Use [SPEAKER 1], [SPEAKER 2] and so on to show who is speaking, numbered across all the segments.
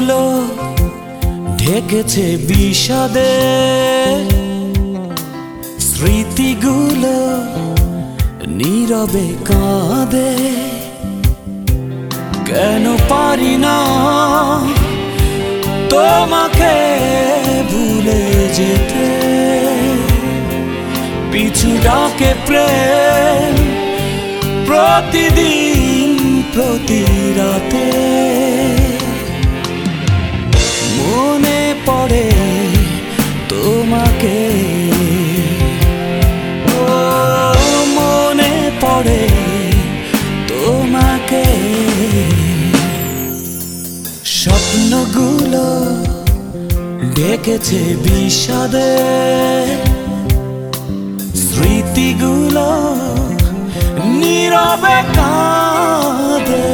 [SPEAKER 1] স্বপ্নগুলো ঢেকেছে বিষাদে, স্মৃতিগুলো নীরবে কাঁদে। কেন পারি না তোমাকে ভুলে যেতে, পিছু ডাকে প্রেম প্রতিদিন প্রতি রাতে। মনে পড়ে তোমাকে, ও মনে পড়ে তোমাকে। স্বপ্নগুলো ঢেকেছে বিষাদে, স্মৃতিগুলো নীরবে কাঁদে।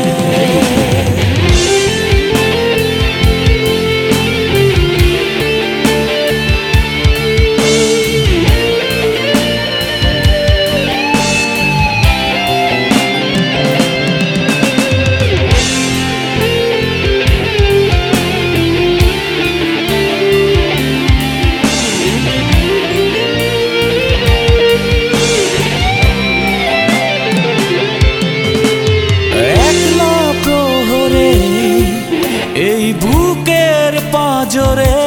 [SPEAKER 1] এই বুকের পাঁজরে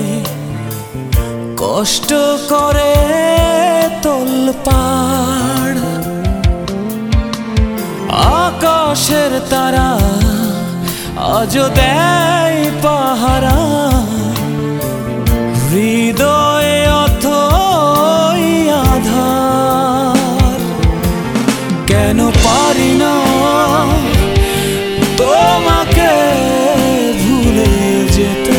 [SPEAKER 1] কষ্ট করে তোলপাড়, আকাশের তারা আজও দেয় পাহারা। হৃদয়ে অথই আধার, কেন পারি না তোমাকে ভুলে যেতে,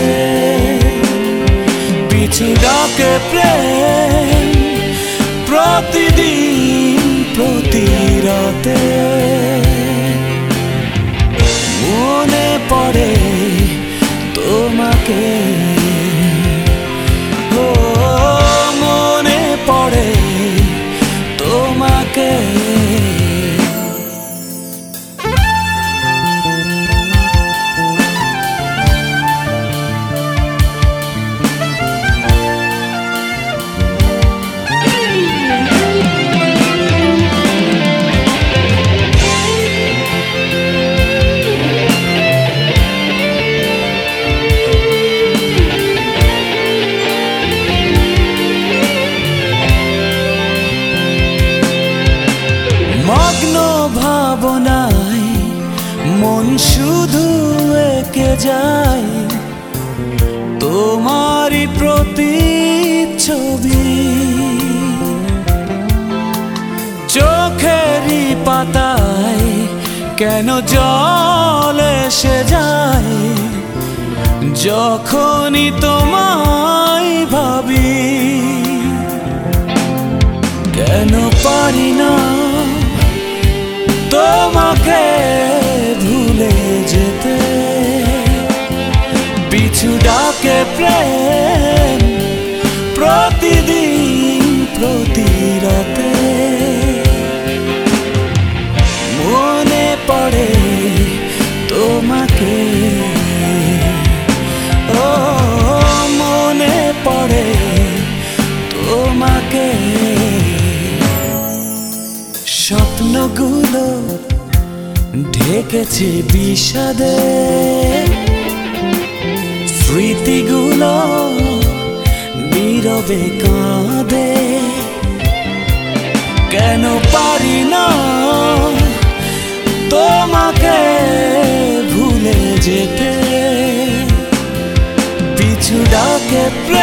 [SPEAKER 1] পিছু ডাকে প্রেম প্রতিদিন প্রতি রাতে। মনে পড়ে তোমাকে, ও মনে পড়ে তোমাকে। মগ্ন ভাবনায় মন শুধু এঁকে যায় তোমারই প্রতিচ্ছবি। চোখেরই পাতায় কেন জল এসে যায় যখনই তোমায় ভাবি। কেন পারি না তোমাকে ভুলে যেতে, পিছু ডাকে প্রেম প্রতিদিন প্রতি রাতে। মনে পড়ে তোমাকে, ও মনে পড়ে তোমাকে। স্বপ্নগুলো ঢেকেছে বিষাদে, স্মৃতিগুলো নীরবে কাঁদে। কেন পারি না তোমাকে ভুলে যেতে, পিছু ডাকে